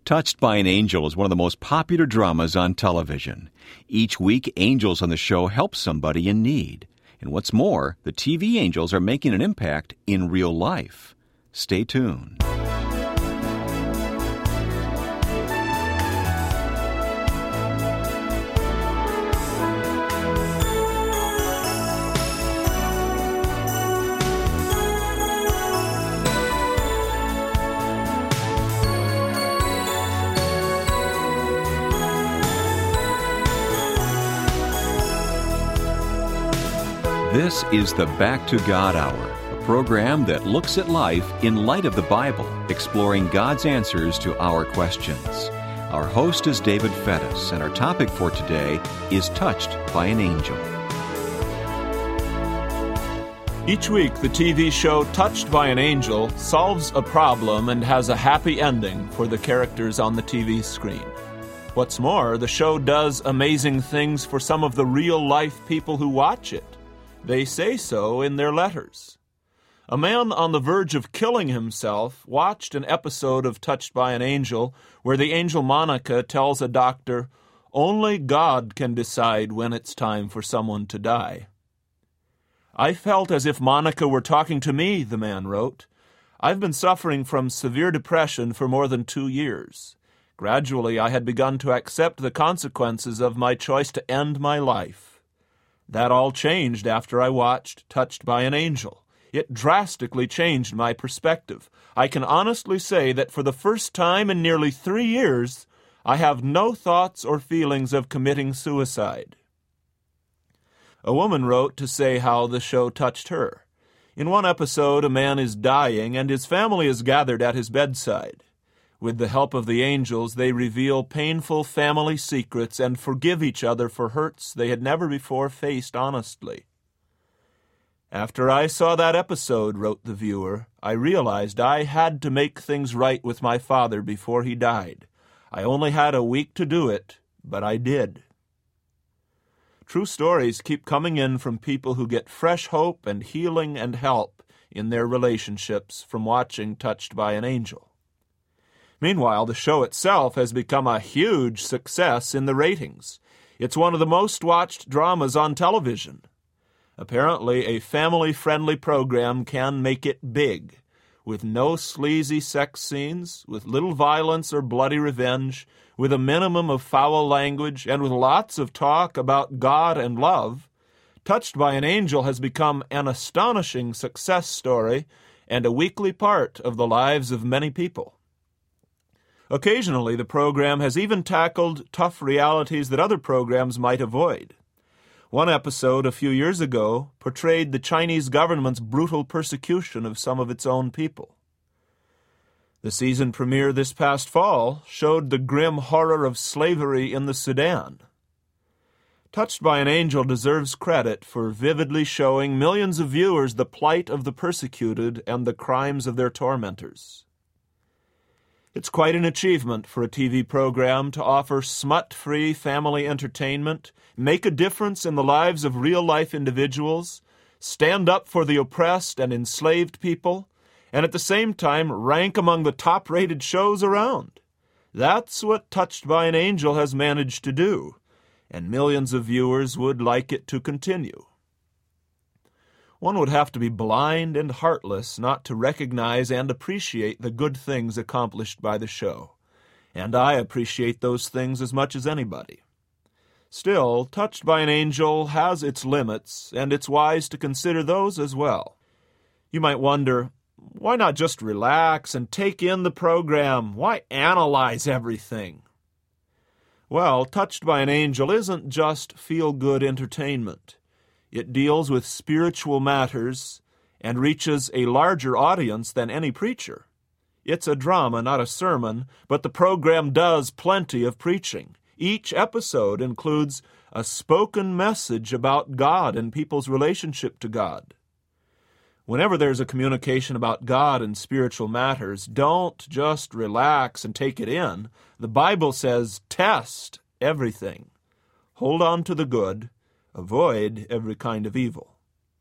Touched by an Angel is one of the most popular dramas on television. Each week, angels on the show help somebody in need. And what's more, the TV angels are making an impact in real life. Stay tuned. This is the Back to God Hour, a program that looks at life in light of the Bible, exploring God's answers to our questions. Our host is David Fettis, and our topic for today is Touched by an Angel. Each week, the TV show Touched by an Angel solves a problem and has a happy ending for the characters on the TV screen. What's more, the show does amazing things for some of the real-life people who watch it. They say so in their letters. A man on the verge of killing himself watched an episode of Touched by an Angel where the angel Monica tells a doctor, "Only God can decide when it's time for someone to die." "I felt as if Monica were talking to me," the man wrote. "I've been suffering from severe depression for more than 2 years. Gradually, I had begun to accept the consequences of my choice to end my life. That all changed after I watched Touched by an Angel. It drastically changed my perspective. I can honestly say that for the first time in nearly 3 years, I have no thoughts or feelings of committing suicide." A woman wrote to say how the show touched her. In one episode, a man is dying and his family is gathered at his bedside. With the help of the angels, they reveal painful family secrets and forgive each other for hurts they had never before faced honestly. "After I saw that episode," wrote the viewer, "I realized I had to make things right with my father before he died. I only had a week to do it, but I did." True stories keep coming in from people who get fresh hope and healing and help in their relationships from watching Touched by an Angel. Meanwhile, the show itself has become a huge success in the ratings. It's one of the most watched dramas on television. Apparently, a family-friendly program can make it big, with no sleazy sex scenes, with little violence or bloody revenge, with a minimum of foul language, and with lots of talk about God and love. Touched by an Angel has become an astonishing success story and a weekly part of the lives of many people. Occasionally, the program has even tackled tough realities that other programs might avoid. One episode a few years ago portrayed the Chinese government's brutal persecution of some of its own people. The season premiere this past fall showed the grim horror of slavery in the Sudan. Touched by an Angel deserves credit for vividly showing millions of viewers the plight of the persecuted and the crimes of their tormentors. It's quite an achievement for a TV program to offer smut-free family entertainment, make a difference in the lives of real-life individuals, stand up for the oppressed and enslaved people, and at the same time rank among the top-rated shows around. That's what Touched by an Angel has managed to do, and millions of viewers would like it to continue. One would have to be blind and heartless not to recognize and appreciate the good things accomplished by the show, and I appreciate those things as much as anybody. Still, Touched by an Angel has its limits, and it's wise to consider those as well. You might wonder, why not just relax and take in the program? Why analyze everything? Well, Touched by an Angel isn't just feel-good entertainment. It deals with spiritual matters and reaches a larger audience than any preacher. It's a drama, not a sermon, but the program does plenty of preaching. Each episode includes a spoken message about God and people's relationship to God. Whenever there's a communication about God and spiritual matters, don't just relax and take it in. The Bible says, test everything. Hold on to the good. Avoid every kind of evil.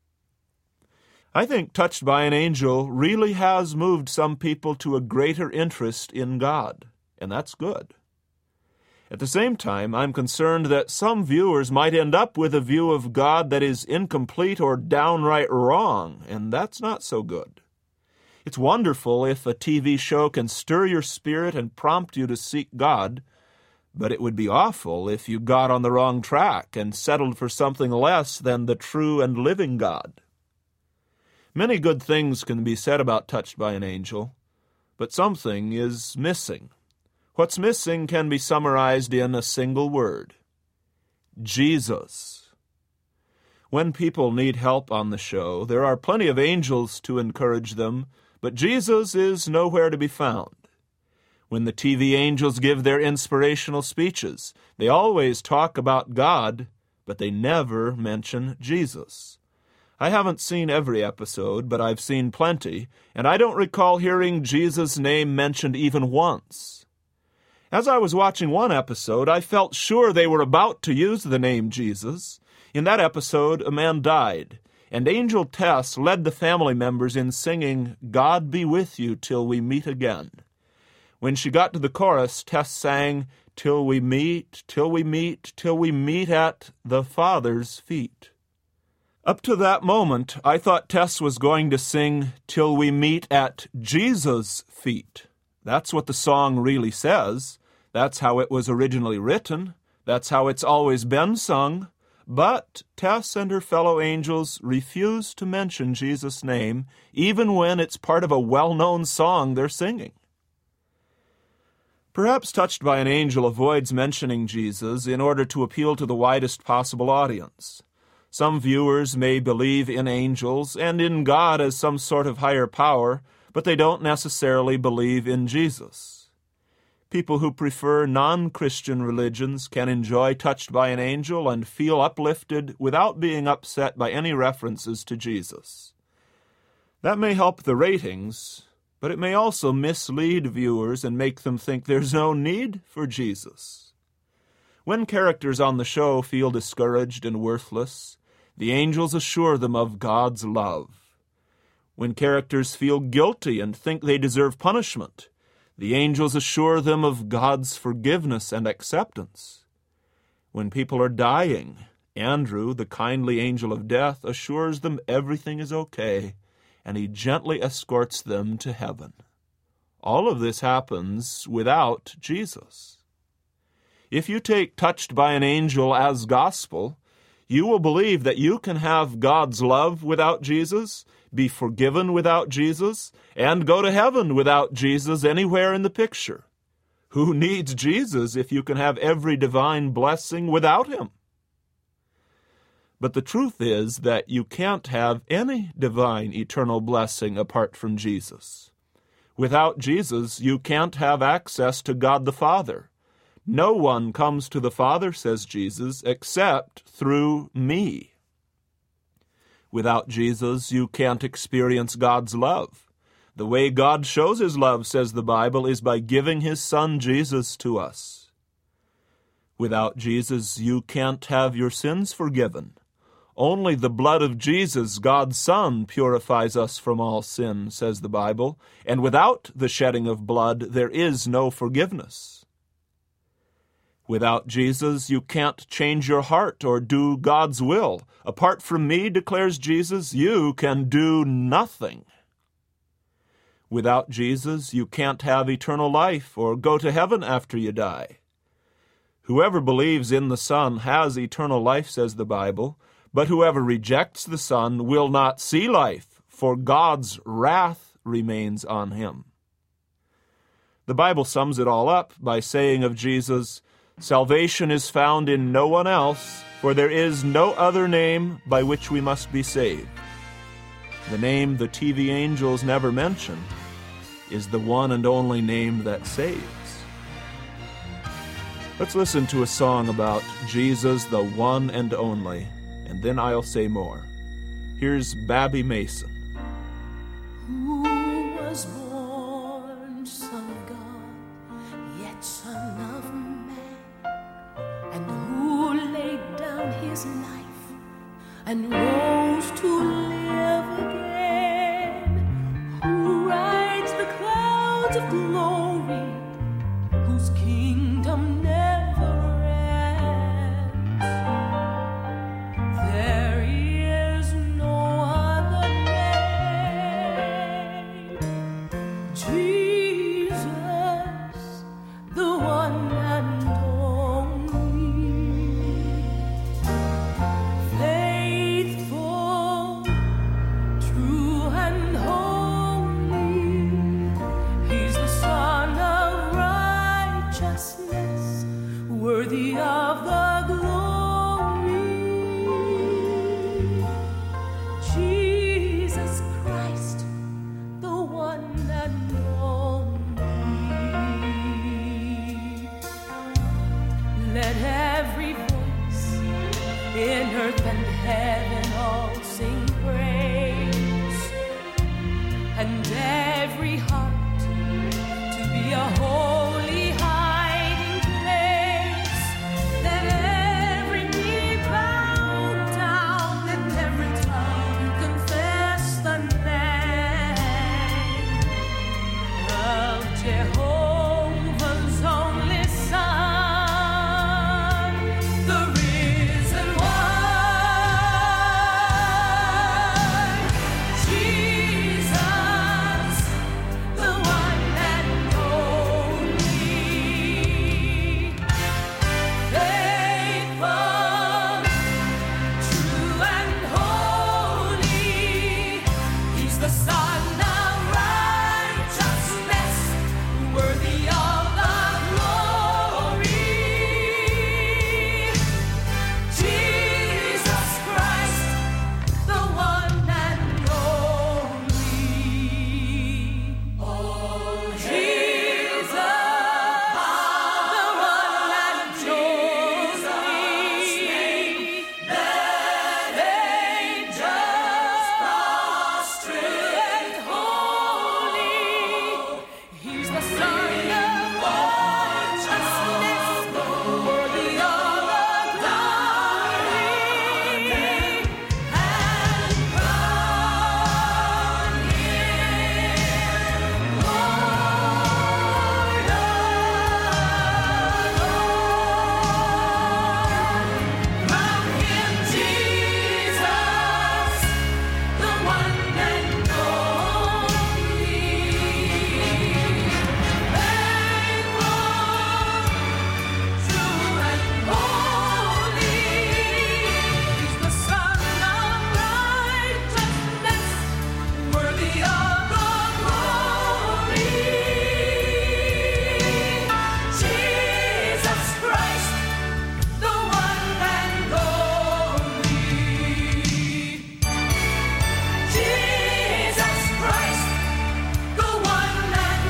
I think Touched by an Angel really has moved some people to a greater interest in God and that's good. At the same time, I'm concerned that some viewers might end up with a view of God that is incomplete or downright wrong, and that's not so good. It's wonderful if a TV show can stir your spirit and prompt you to seek God, but it would be awful if you got on the wrong track and settled for something less than the true and living God. Many good things can be said about Touched by an Angel, but something is missing. What's missing can be summarized in a single word: Jesus. When people need help on the show, there are plenty of angels to encourage them, but Jesus is nowhere to be found. When the TV angels give their inspirational speeches, they always talk about God, but they never mention Jesus. I haven't seen every episode, but I've seen plenty, and I don't recall hearing Jesus' name mentioned even once. As I was watching one episode, I felt sure they were about to use the name Jesus. In that episode, a man died, and Angel Tess led the family members in singing, "God be with you till we meet again." When she got to the chorus, Tess sang, "Till we meet, till we meet, till we meet at the Father's feet." Up to that moment, I thought Tess was going to sing, "Till we meet at Jesus' feet." That's what the song really says. That's how it was originally written. That's how it's always been sung. But Tess and her fellow angels refuse to mention Jesus' name, even when it's part of a well-known song they're singing. Perhaps Touched by an Angel avoids mentioning Jesus in order to appeal to the widest possible audience. Some viewers may believe in angels and in God as some sort of higher power, but they don't necessarily believe in Jesus. People who prefer non-Christian religions can enjoy Touched by an Angel and feel uplifted without being upset by any references to Jesus. That may help the ratings, but it may also mislead viewers and make them think there's no need for Jesus. When characters on the show feel discouraged and worthless, the angels assure them of God's love. When characters feel guilty and think they deserve punishment, the angels assure them of God's forgiveness and acceptance. When people are dying, Andrew, the kindly angel of death, assures them everything is okay, and he gently escorts them to heaven. All of this happens without Jesus. If you take Touched by an Angel as gospel, you will believe that you can have God's love without Jesus, be forgiven without Jesus, and go to heaven without Jesus anywhere in the picture. Who needs Jesus if you can have every divine blessing without him? But the truth is that you can't have any divine eternal blessing apart from Jesus. Without Jesus, you can't have access to God the Father. No one comes to the Father, says Jesus, except through me. Without Jesus, you can't experience God's love. The way God shows his love, says the Bible, is by giving his Son Jesus to us. Without Jesus, you can't have your sins forgiven. Only the blood of Jesus, God's Son, purifies us from all sin, says the Bible, and without the shedding of blood, there is no forgiveness. Without Jesus, you can't change your heart or do God's will. Apart from me, declares Jesus, you can do nothing. Without Jesus, you can't have eternal life or go to heaven after you die. Whoever believes in the Son has eternal life, says the Bible, but whoever rejects the Son will not see life, for God's wrath remains on him. The Bible sums it all up by saying of Jesus, "Salvation is found in no one else, for there is no other name by which we must be saved." The name the TV angels never mention is the one and only name that saves. Let's listen to a song about Jesus, the one and only, and then I'll say more. Here's Babby Mason. Who was born Son of God, yet Son of Man, and who laid down his life and rose to live again, who rides the clouds of glory, who whose kingdom never ends. There is no other name. Jesus, the one and only, faithful, true and holy. He's the Son of righteousness, worthy of the glory. Jesus Christ, the one and only. Let every voice in earth and heaven all sing praise, and every heart to be a holy hiding place. Let every knee bow down and every tongue confess the name of Jehovah's only Son, the risen one, Jesus, the one and only, faithful, true and holy. He's the Son of righteousness, worthy of the glory. Jesus Christ, the one and only. Oh, Jesus, the one and only. Let angels prostrate and holy. He's the Son of righteousness, worthy of the glory, and crown him Lord of all. Crown him Jesus, the one and only, faithful, true and holy. He's the Son of righteousness, worthy of the glory. Jesus Christ, the one and only. Jesus Christ, the one and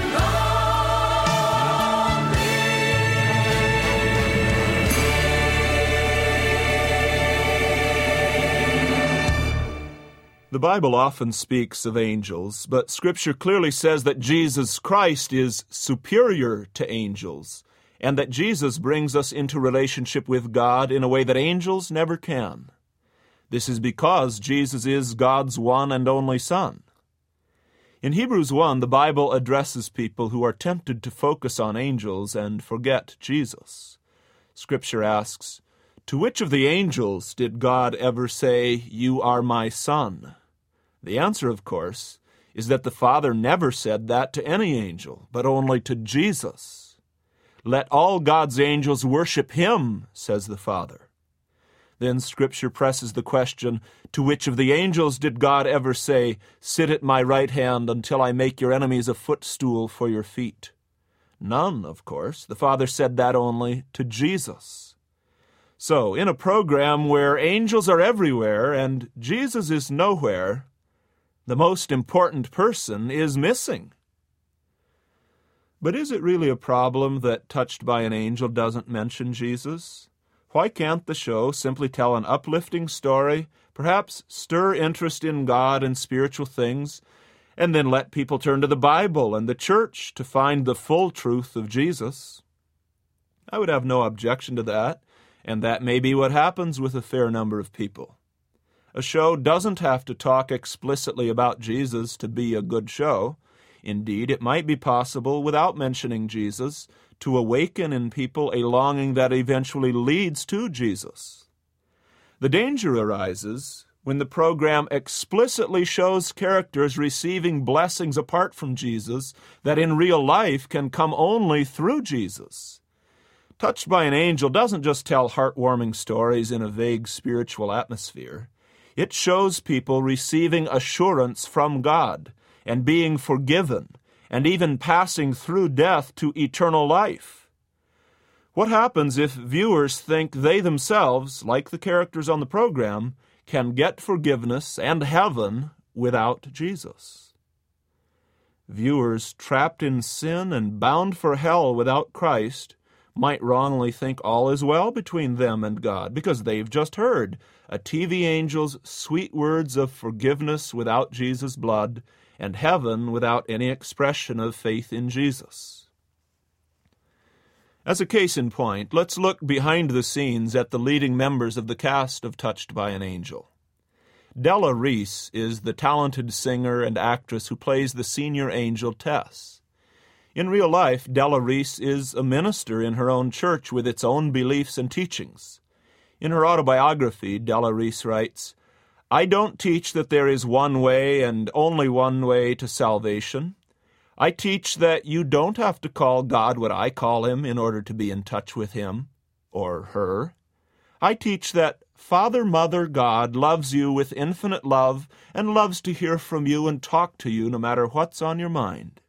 The Bible often speaks of angels, but Scripture clearly says that Jesus Christ is superior to angels, and that Jesus brings us into relationship with God in a way that angels never can. This is because Jesus is God's one and only Son. In Hebrews 1, the Bible addresses people who are tempted to focus on angels and forget Jesus. Scripture asks, "To which of the angels did God ever say, 'You are my Son'?" The answer, of course, is that the Father never said that to any angel, but only to Jesus. "Let all God's angels worship him," says the Father. Then Scripture presses the question, to which of the angels did God ever say, "Sit at my right hand until I make your enemies a footstool for your feet"? None, of course. The Father said that only to Jesus. So, in a program where angels are everywhere and Jesus is nowhere, the most important person is missing. But is it really a problem that Touched by an Angel doesn't mention Jesus? Why can't the show simply tell an uplifting story, perhaps stir interest in God and spiritual things, and then let people turn to the Bible and the church to find the full truth of Jesus? I would have no objection to that, and that may be what happens with a fair number of people. A show doesn't have to talk explicitly about Jesus to be a good show. Indeed, it might be possible, without mentioning Jesus, to awaken in people a longing that eventually leads to Jesus. The danger arises when the program explicitly shows characters receiving blessings apart from Jesus that in real life can come only through Jesus. Touched by an Angel doesn't just tell heartwarming stories in a vague spiritual atmosphere. It shows people receiving assurance from God and being forgiven and even passing through death to eternal life. What happens if viewers think they themselves, like the characters on the program, can get forgiveness and heaven without Jesus? Viewers trapped in sin and bound for hell without Christ might wrongly think all is well between them and God because they've just heard a TV angel's sweet words of forgiveness without Jesus' blood and heaven without any expression of faith in Jesus. As a case in point, let's look behind the scenes at the leading members of the cast of Touched by an Angel. Della Reese is the talented singer and actress who plays the senior angel Tess. In real life, Della Reese is a minister in her own church with its own beliefs and teachings. In her autobiography, Della Reese writes, "I don't teach that there is one way and only one way to salvation. I teach that you don't have to call God what I call him in order to be in touch with him or her. I teach that Father, Mother, God loves you with infinite love and loves to hear from you and talk to you no matter what's on your mind."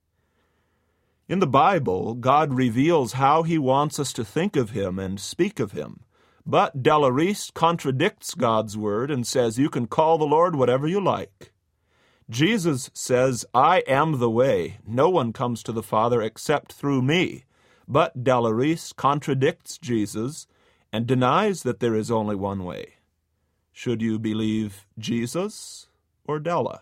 In the Bible, God reveals how he wants us to think of him and speak of him. But Della Reese contradicts God's word and says you can call the Lord whatever you like. Jesus says, "I am the way. No one comes to the Father except through me." But Della Reese contradicts Jesus and denies that there is only one way. Should you believe Jesus or Della?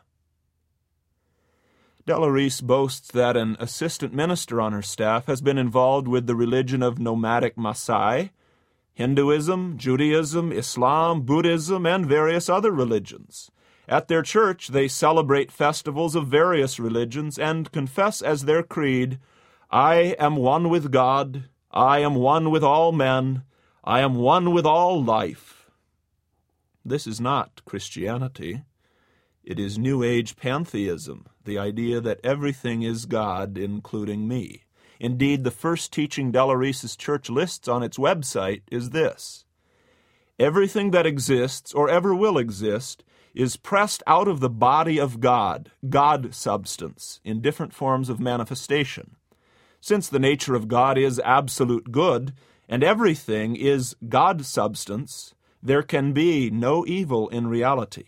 Della Reese boasts that an assistant minister on her staff has been involved with the religion of nomadic Maasai, Hinduism, Judaism, Islam, Buddhism, and various other religions. At their church, they celebrate festivals of various religions and confess as their creed, "I am one with God, I am one with all men, I am one with all life." This is not Christianity. It is New Age pantheism, the idea that everything is God, including me. Indeed, the first teaching Della Reese's church lists on its website is this: "Everything that exists or ever will exist is pressed out of the body of God, God substance, in different forms of manifestation. Since the nature of God is absolute good, and everything is God substance, there can be no evil in reality."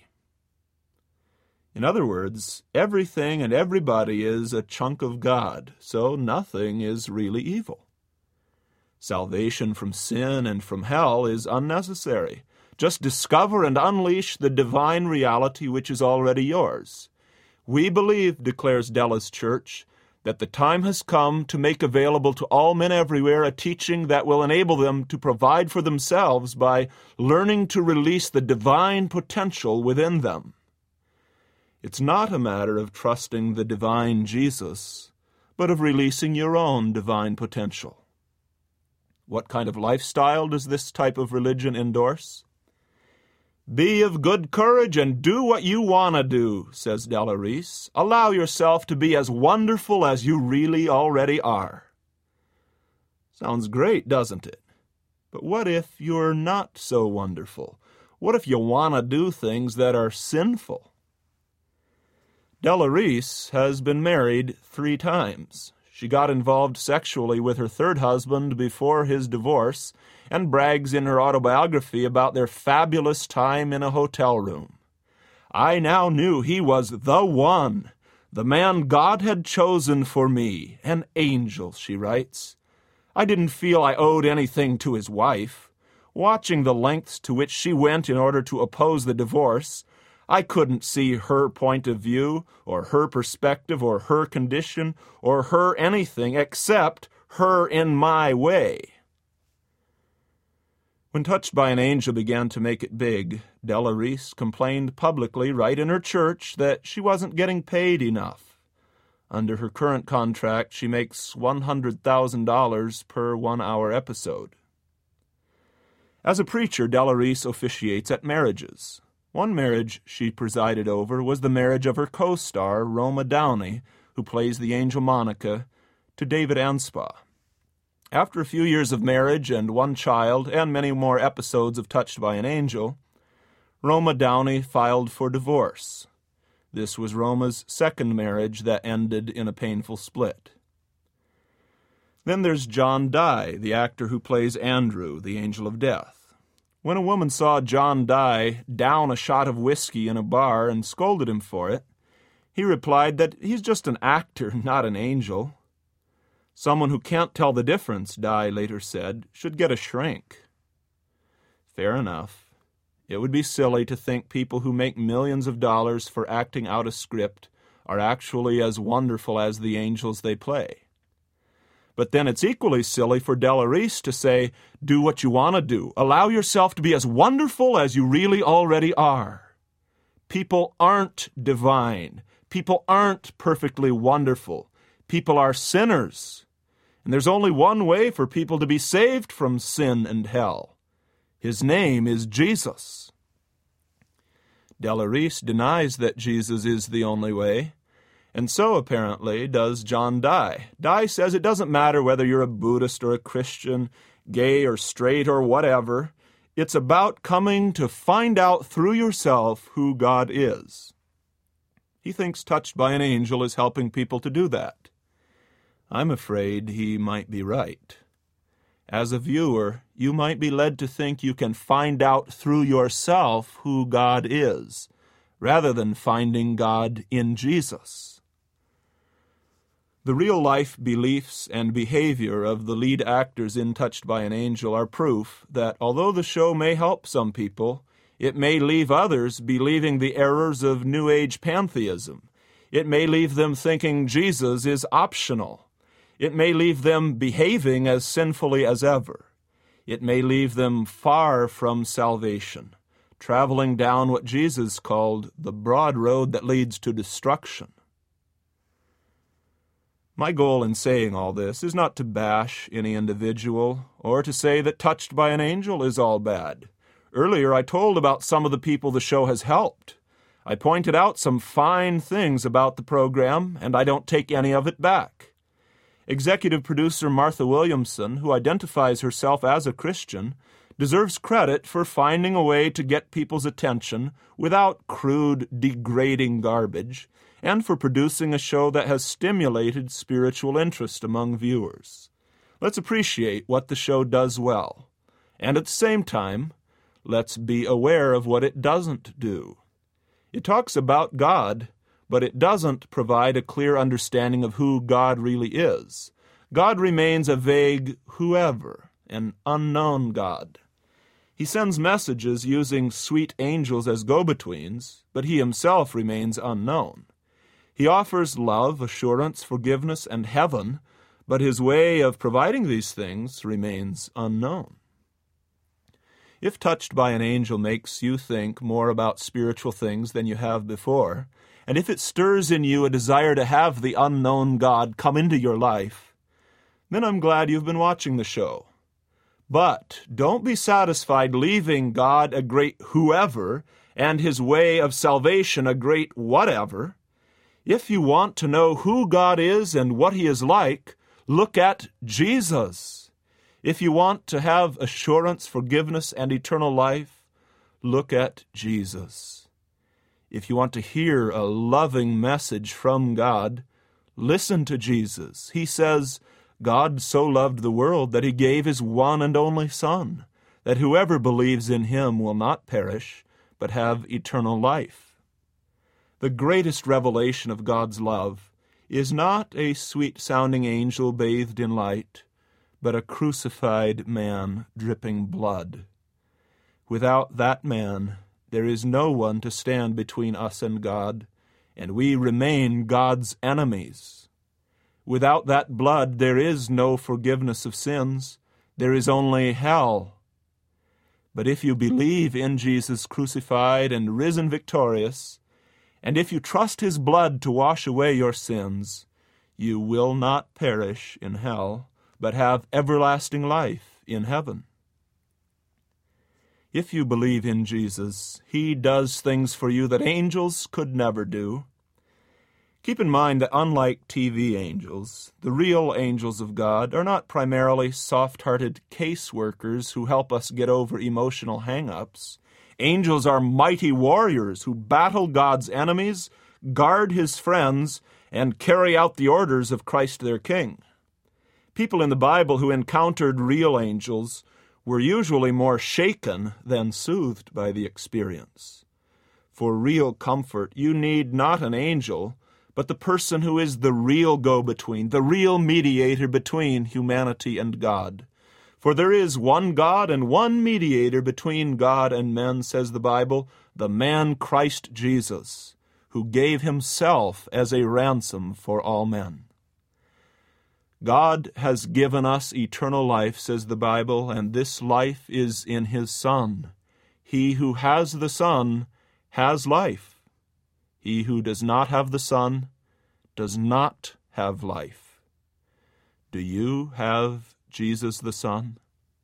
In other words, everything and everybody is a chunk of God, so nothing is really evil. Salvation from sin and from hell is unnecessary. Just discover and unleash the divine reality which is already yours. "We believe," declares Della's church, "that the time has come to make available to all men everywhere a teaching that will enable them to provide for themselves by learning to release the divine potential within them." It's not a matter of trusting the divine Jesus, but of releasing your own divine potential. What kind of lifestyle does this type of religion endorse? "Be of good courage and do what you want to do," says Della Reese. "Allow yourself to be as wonderful as you really already are." Sounds great, doesn't it? But what if you're not so wonderful? What if you want to do things that are sinful? Della Reese has been married 3 times. She got involved sexually with her third husband before his divorce and brags in her autobiography about their fabulous time in a hotel room. "I now knew he was the one, the man God had chosen for me, an angel," she writes. "I didn't feel I owed anything to his wife. Watching the lengths to which she went in order to oppose the divorce, I couldn't see her point of view, or her perspective, or her condition, or her anything except her in my way." When Touched by an Angel began to make it big, Della Reese complained publicly right in her church that she wasn't getting paid enough. Under her current contract, she makes $100,000 per 1-hour episode. As a preacher, Della Reese officiates at marriages. One marriage she presided over was the marriage of her co-star, Roma Downey, who plays the angel Monica, to David Anspaugh. After a few years of marriage and one child and many more episodes of Touched by an Angel, Roma Downey filed for divorce. This was Roma's second marriage that ended in a painful split. Then there's John Dye, the actor who plays Andrew, the angel of death. When a woman saw John Dye down a shot of whiskey in a bar and scolded him for it, he replied that he's just an actor, not an angel. Someone who can't tell the difference, Dye later said, should get a shrink. Fair enough. It would be silly to think people who make millions of dollars for acting out a script are actually as wonderful as the angels they play. But then it's equally silly for Della Reese to say, do what you want to do. Allow yourself to be as wonderful as you really already are. People aren't divine. People aren't perfectly wonderful. People are sinners. And there's only one way for people to be saved from sin and hell. His name is Jesus. Della Reese denies that Jesus is the only way, and so apparently does John Dye. Dye says it doesn't matter whether you're a Buddhist or a Christian, gay or straight or whatever. It's about coming to find out through yourself who God is. He thinks Touched by an Angel is helping people to do that. I'm afraid he might be right. As a viewer, you might be led to think you can find out through yourself who God is, rather than finding God in Jesus. The real-life beliefs and behavior of the lead actors in Touched by an Angel are proof that although the show may help some people, it may leave others believing the errors of New Age pantheism. It may leave them thinking Jesus is optional. It may leave them behaving as sinfully as ever. It may leave them far from salvation, traveling down what Jesus called the broad road that leads to destruction. My goal in saying all this is not to bash any individual or to say that Touched by an Angel is all bad. Earlier I told about some of the people the show has helped. I pointed out some fine things about the program, and I don't take any of it back. Executive producer Martha Williamson, who identifies herself as a Christian, deserves credit for finding a way to get people's attention without crude, degrading garbage, and for producing a show that has stimulated spiritual interest among viewers. Let's appreciate what the show does well, and at the same time, let's be aware of what it doesn't do. It talks about God, but it doesn't provide a clear understanding of who God really is. God remains a vague whoever, an unknown God. He sends messages using sweet angels as go-betweens, but he himself remains unknown. He offers love, assurance, forgiveness, and heaven, but his way of providing these things remains unknown. If Touched by an Angel makes you think more about spiritual things than you have before, and if it stirs in you a desire to have the unknown God come into your life, then I'm glad you've been watching the show. But don't be satisfied leaving God a great whoever and his way of salvation a great whatever. If you want to know who God is and what he is like, look at Jesus. If you want to have assurance, forgiveness, and eternal life, look at Jesus. If you want to hear a loving message from God, listen to Jesus. He says, God so loved the world that he gave his one and only Son, that whoever believes in him will not perish, but have eternal life. The greatest revelation of God's love is not a sweet-sounding angel bathed in light, but a crucified man dripping blood. Without that man, there is no one to stand between us and God, and we remain God's enemies. Without that blood, there is no forgiveness of sins. There is only hell. But if you believe in Jesus crucified and risen victorious, and if you trust his blood to wash away your sins, you will not perish in hell, but have everlasting life in heaven. If you believe in Jesus, He does things for you that angels could never do. Keep in mind that unlike TV angels, the real angels of God are not primarily soft-hearted caseworkers who help us get over emotional hang-ups. Angels are mighty warriors who battle God's enemies, guard His friends, and carry out the orders of Christ their King. People in the Bible who encountered real angels were usually more shaken than soothed by the experience. For real comfort, you need not an angel, but the person who is the real go-between, the real mediator between humanity and God. For there is one God and one mediator between God and men, says the Bible, the man Christ Jesus, who gave Himself as a ransom for all men. God has given us eternal life, says the Bible, and this life is in His Son. He who has the Son has life. He who does not have the Son does not have life. Do you have Jesus the Son?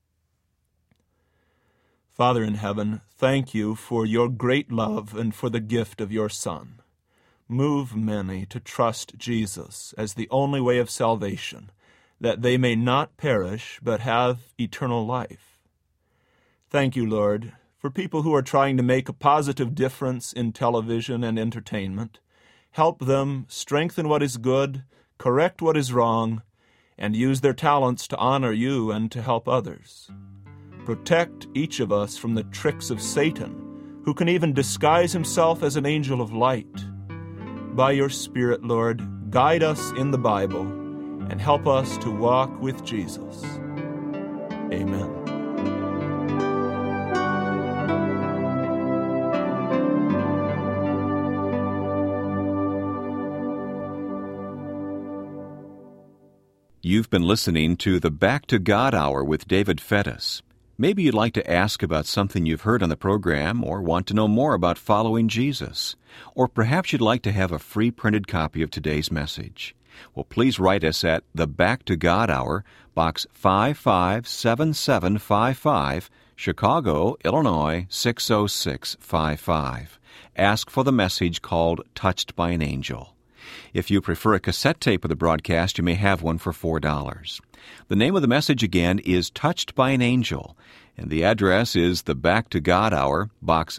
Father in heaven, thank You for Your great love and for the gift of Your Son. Move many to trust Jesus as the only way of salvation, that they may not perish but have eternal life. Thank You, Lord, for people who are trying to make a positive difference in television and entertainment. Help them strengthen what is good, correct what is wrong, and use their talents to honor You and to help others. Protect each of us from the tricks of Satan, who can even disguise himself as an angel of light. By Your Spirit, Lord, guide us in the Bible and help us to walk with Jesus. Amen. You've been listening to the Back to God Hour with David Fettis. Maybe you'd like to ask about something you've heard on the program or want to know more about following Jesus. Or perhaps you'd like to have a free printed copy of today's message. Well, please write us at the Back to God Hour, Box 557755, Chicago, Illinois 60655. Ask for the message called Touched by an Angel. If you prefer a cassette tape of the broadcast, you may have one for $4. The name of the message again is Touched by an Angel, and the address is the Back to God Hour, Box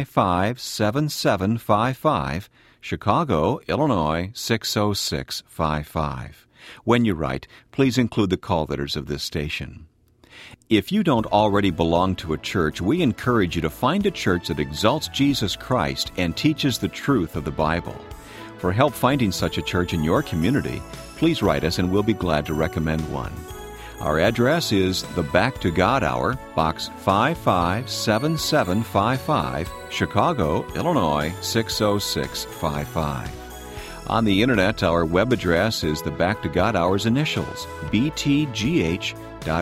557755, Chicago, Illinois 60655. When you write, please include the call letters of this station. If you don't already belong to a church, we encourage you to find a church that exalts Jesus Christ and teaches the truth of the Bible. For help finding such a church in your community, please write us and we'll be glad to recommend one. Our address is the Back to God Hour, Box 557755, Chicago, Illinois 60655. On the Internet, our web address is the Back to God Hour's initials, btgh.org.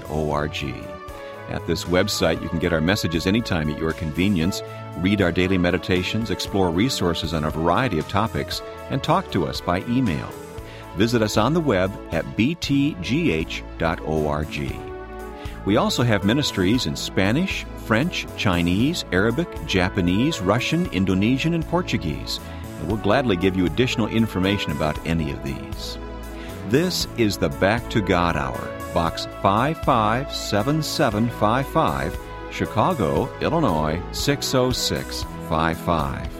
At this website, you can get our messages anytime at your convenience, read our daily meditations, explore resources on a variety of topics, and talk to us by email. Visit us on the web at btgh.org. We also have ministries in Spanish, French, Chinese, Arabic, Japanese, Russian, Indonesian, and Portuguese, and we'll gladly give you additional information about any of these. This is the Back to God Hour, Box 557755, Chicago, Illinois 60655.